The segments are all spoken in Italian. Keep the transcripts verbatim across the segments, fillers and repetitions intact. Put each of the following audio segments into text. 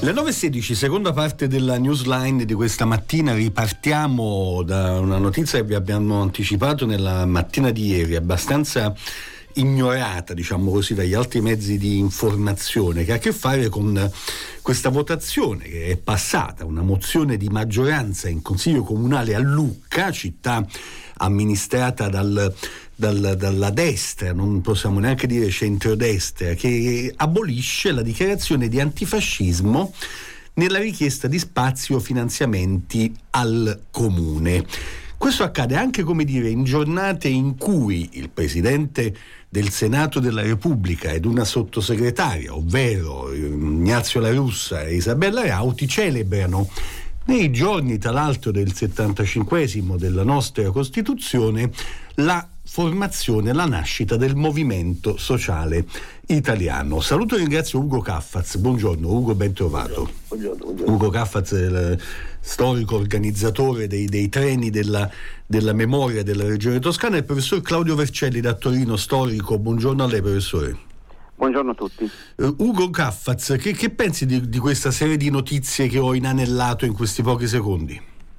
Le nove e sedici, seconda parte della newsline di questa mattina. Ripartiamo da una notizia che vi abbiamo anticipato nella mattina di ieri, abbastanza ignorata, diciamo così, dagli altri mezzi di informazione, che ha a che fare con questa votazione che è passata, una mozione di maggioranza in Consiglio Comunale a Lucca, città amministrata dal Dal, dalla destra, non possiamo neanche dire centrodestra, che abolisce la dichiarazione di antifascismo nella richiesta di spazi o finanziamenti al comune. Questo accade anche, come dire, in giornate in cui il Presidente del Senato della Repubblica ed una sottosegretaria, ovvero Ignazio La Russa e Isabella Rauti, celebrano nei giorni, tra l'altro, del settantacinquesimo della nostra Costituzione, la formazione, la nascita del Movimento Sociale Italiano. Saluto e ringrazio Ugo Caffaz. Buongiorno Ugo, ben trovato. Buongiorno, buongiorno. Ugo Caffaz è il storico organizzatore dei, dei treni della, della memoria della Regione Toscana, e il professor Claudio Vercelli da Torino, storico. Buongiorno a lei, professore. Buongiorno a tutti. Uh, Ugo Caffaz, che, che pensi di, di questa serie di notizie che ho inanellato in questi pochi secondi?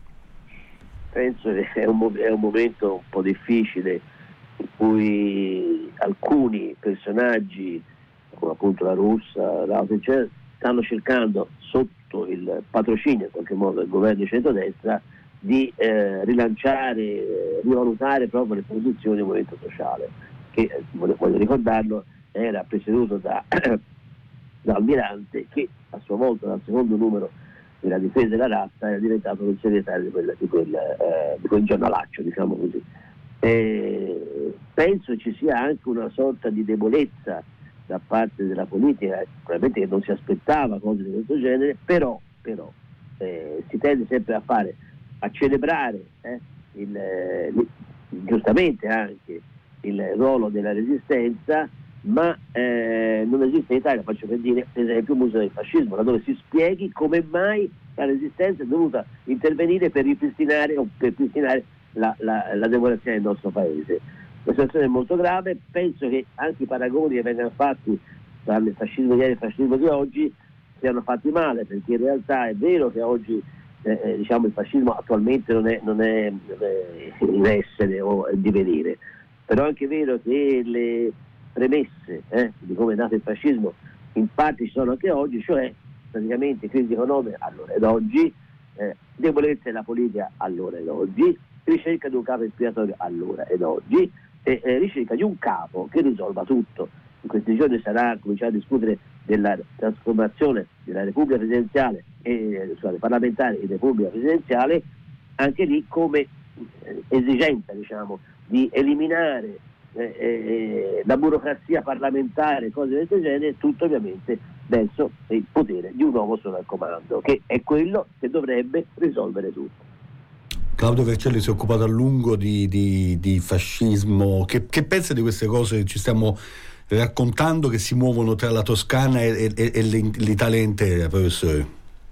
Penso che è un, è un momento un po' difficile in cui alcuni personaggi, come appunto La Russa, l'altro, cioè, stanno cercando, sotto il patrocinio in qualche modo del governo di centrodestra, di eh, rilanciare, eh, rivalutare proprio le posizioni del movimento sociale, che eh, voglio, voglio ricordarlo, era presieduto da, da Almirante, che a sua volta dal secondo numero della Difesa della Razza era diventato il segretario di quel, di quel, eh, di quel giornalaccio, diciamo così. E penso ci sia anche una sorta di debolezza da parte della politica, probabilmente che non si aspettava cose di questo genere, però, però eh, si tende sempre a fare, a celebrare eh, il, il, giustamente anche il ruolo della resistenza, ma eh, non esiste in Italia, faccio per dire, per esempio, un museo del fascismo, da dove si spieghi come mai la resistenza è dovuta intervenire per ripristinare o per ripristinare la, la, la democrazia del nostro paese. La situazione è molto grave. Penso che anche i paragoni che vengono fatti tra il fascismo di ieri e il fascismo di oggi siano fatti male, perché in realtà è vero che oggi eh, diciamo il fascismo attualmente non è, non è, non è in essere o in divenire, però è anche vero che le premesse eh, di come è nato il fascismo in parte ci sono anche oggi, cioè praticamente crisi economica allora ed oggi, eh, debolezza della politica allora ed oggi, ricerca di un capo espiatorio allora ed oggi, e eh, ricerca di un capo che risolva tutto. In questi giorni sarà cominciato a discutere della trasformazione della Repubblica Presidenziale e scusate, parlamentare in Repubblica Presidenziale, anche lì come eh, esigenza, diciamo, di eliminare eh, eh, la burocrazia parlamentare, cose del genere, tutto ovviamente verso il potere di un uomo solo al comando, che è quello che dovrebbe risolvere tutto. Claudio Vercelli si è occupato a lungo di, di, di fascismo. Che, che pensa di queste cose che ci stiamo raccontando, che si muovono tra la Toscana e, e, e l'Italia intera, professore?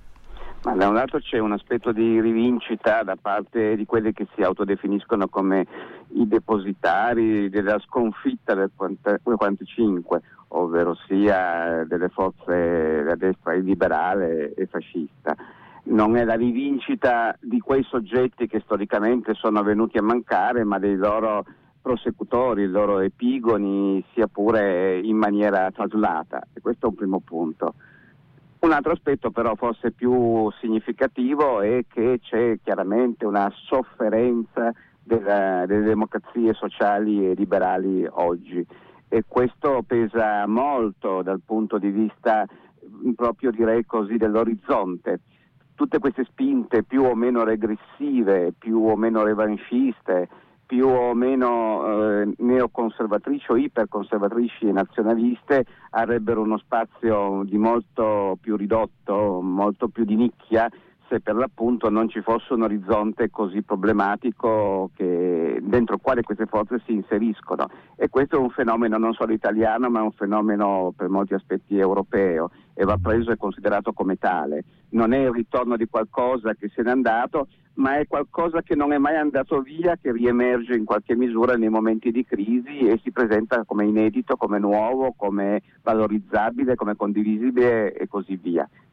Ma da un lato c'è un aspetto di rivincita da parte di quelli che si autodefiniscono come i depositari della sconfitta del quarantacinque, ovvero sia delle forze della destra liberale e fascista. Non è la rivincita di quei soggetti che storicamente sono venuti a mancare, ma dei loro prosecutori, i loro epigoni, sia pure in maniera traslata, e questo è un primo punto. Un altro aspetto però forse più significativo è che c'è chiaramente una sofferenza della, delle democrazie sociali e liberali oggi, e questo pesa molto dal punto di vista proprio, direi così, dell'orizzonte. Tutte queste spinte più o meno regressive, più o meno revanchiste, più o meno eh, neoconservatrici o iperconservatrici e nazionaliste avrebbero uno spazio di molto più ridotto, molto più di nicchia, se per l'appunto non ci fosse un orizzonte così problematico che, dentro il quale queste forze si inseriscono. E questo è un fenomeno non solo italiano, ma è un fenomeno per molti aspetti europeo, e va preso e considerato come tale. Non è il ritorno di qualcosa che se n'è andato, ma è qualcosa che non è mai andato via, che riemerge in qualche misura nei momenti di crisi e si presenta come inedito, come nuovo, come valorizzabile, come condivisibile e così via.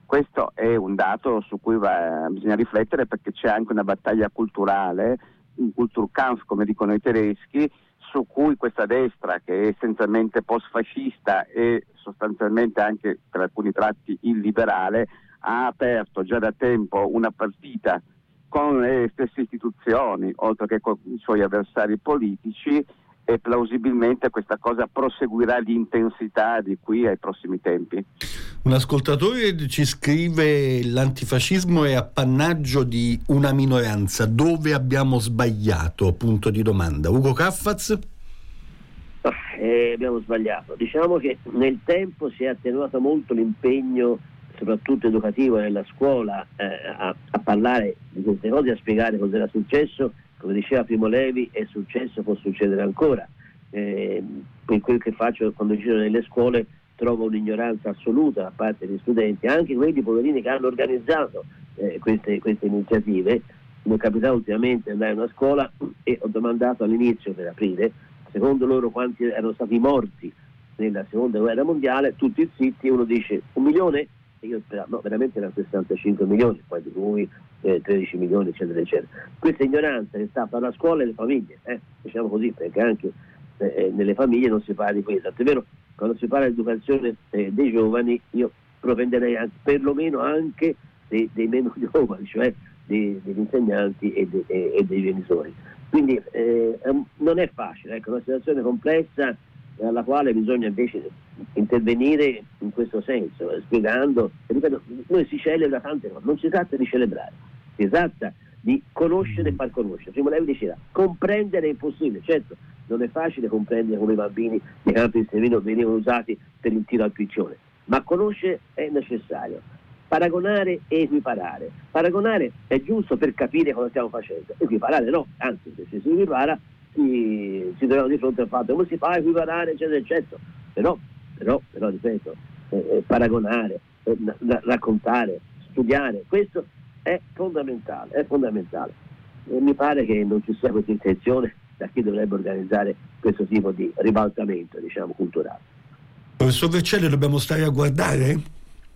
Questo è un dato su cui va, bisogna riflettere, perché c'è anche una battaglia culturale, un Kulturkampf come dicono i tedeschi, su cui questa destra, che è essenzialmente post-fascista e sostanzialmente anche per alcuni tratti illiberale, ha aperto già da tempo una partita con le stesse istituzioni, oltre che con i suoi avversari politici, e plausibilmente questa cosa proseguirà di intensità di qui ai prossimi tempi. Un ascoltatore ci scrive: l'antifascismo è appannaggio di una minoranza, dove abbiamo sbagliato? Punto di domanda. Ugo Caffaz? Eh, abbiamo sbagliato. Diciamo che nel tempo si è attenuato molto l'impegno, soprattutto educativo nella scuola, eh, a, a parlare di queste cose, a spiegare cosa era successo. Come diceva Primo Levi, è successo, può succedere ancora. Eh, per quel che faccio quando giro nelle scuole, trovo un'ignoranza assoluta da parte degli studenti, anche quelli poverini che hanno organizzato eh, queste, queste iniziative. Mi è capitato ultimamente di andare in una scuola e ho domandato all'inizio, per aprile, secondo loro quanti erano stati morti nella seconda guerra mondiale, tutti zitti, uno dice un milione? E io speravo, no, veramente erano sessantacinque milioni, poi di cui eh, tredici milioni, eccetera, eccetera. Questa ignoranza che sta fra la scuola e le famiglie, eh, diciamo così, perché anche eh, nelle famiglie non si parla di questo. È vero, quando si parla di educazione eh, dei giovani, io propenderei anche, perlomeno anche dei, dei meno giovani, cioè dei, degli insegnanti e, de, e, e dei genitori. Quindi eh, non è facile, ecco, è una situazione complessa alla quale bisogna invece intervenire in questo senso, eh, spiegando, e ripeto, noi si celebra tante cose, non si tratta di celebrare, si tratta di conoscere e far conoscere. Prima lei diceva, comprendere è impossibile, certo, non è facile comprendere come i bambini nei campi di sterminio venivano usati per il tiro al piccione, ma conoscere è necessario. Paragonare e equiparare. Paragonare è giusto per capire cosa stiamo facendo, equiparare no, anzi se si equipara si, si troviamo di fronte al fatto come si fa a equiparare, eccetera, eccetera. Però, però, però ripeto, eh, eh, paragonare, eh, na- raccontare, studiare, questo è fondamentale, è fondamentale. E mi pare che non ci sia questa intenzione da chi dovrebbe organizzare questo tipo di ribaltamento, diciamo, culturale. Professor Vercelli, dobbiamo stare a guardare?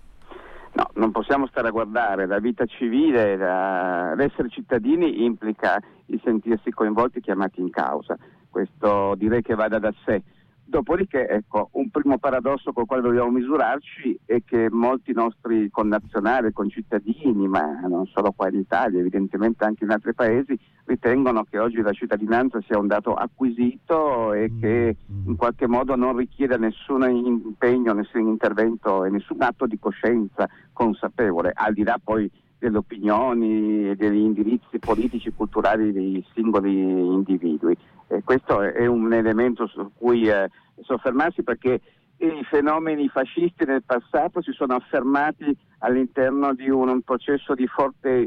No, non possiamo stare a guardare. La vita civile, la... l'essere cittadini implica il sentirsi coinvolti e chiamati in causa. Questo direi che vada da sé. Dopodiché, ecco, un primo paradosso con il quale dobbiamo misurarci è che molti nostri connazionali, concittadini, ma non solo qua in Italia, evidentemente anche in altri paesi, ritengono che oggi la cittadinanza sia un dato acquisito e che in qualche modo non richieda nessun impegno, nessun intervento e nessun atto di coscienza consapevole, al di là poi delle opinioni e degli indirizzi politici, culturali dei singoli individui. E questo è un elemento su cui eh, soffermarsi, perché i fenomeni fascisti nel passato si sono affermati all'interno di un, un processo di forte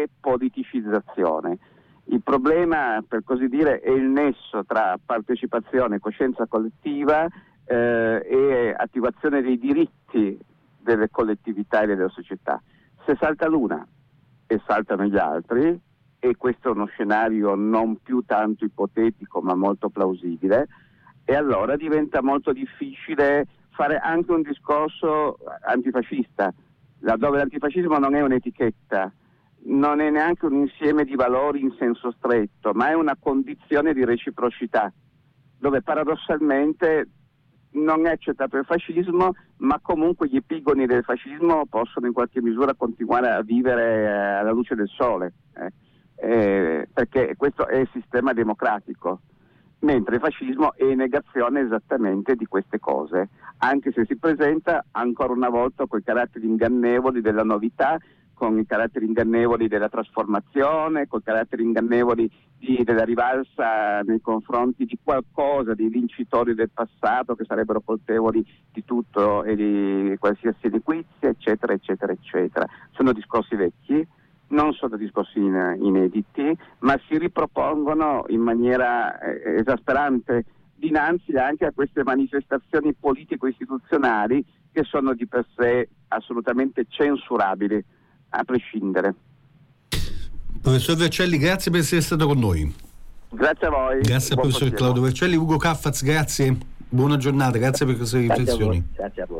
depoliticizzazione. Il problema, per così dire, è il nesso tra partecipazione, coscienza collettiva eh, e attivazione dei diritti delle collettività e della società. Se salta l'una e saltano gli altri, e questo è uno scenario non più tanto ipotetico ma molto plausibile, e allora diventa molto difficile fare anche un discorso antifascista, laddove l'antifascismo non è un'etichetta, non è neanche un insieme di valori in senso stretto, ma è una condizione di reciprocità, dove paradossalmente non è accettato il fascismo, ma comunque gli epigoni del fascismo possono in qualche misura continuare a vivere eh, alla luce del sole, eh. Eh, perché questo è il sistema democratico, mentre il fascismo è negazione esattamente di queste cose, anche se si presenta ancora una volta con i caratteri ingannevoli della novità, con i caratteri ingannevoli della trasformazione, con i caratteri ingannevoli di, della rivalsa nei confronti di qualcosa, dei vincitori del passato che sarebbero colpevoli di tutto e di qualsiasi liquizia, eccetera, eccetera, eccetera. Sono discorsi vecchi, non sono discorsi in, inediti, ma si ripropongono in maniera eh, esasperante dinanzi anche a queste manifestazioni politico-istituzionali che sono di per sé assolutamente censurabili, a prescindere. Professor Vercelli, grazie per essere stato con noi. Grazie a voi. Grazie al professor Claudio Vercelli. Ugo Caffaz, grazie, buona giornata, grazie per queste riflessioni. Grazie a voi. Grazie a voi.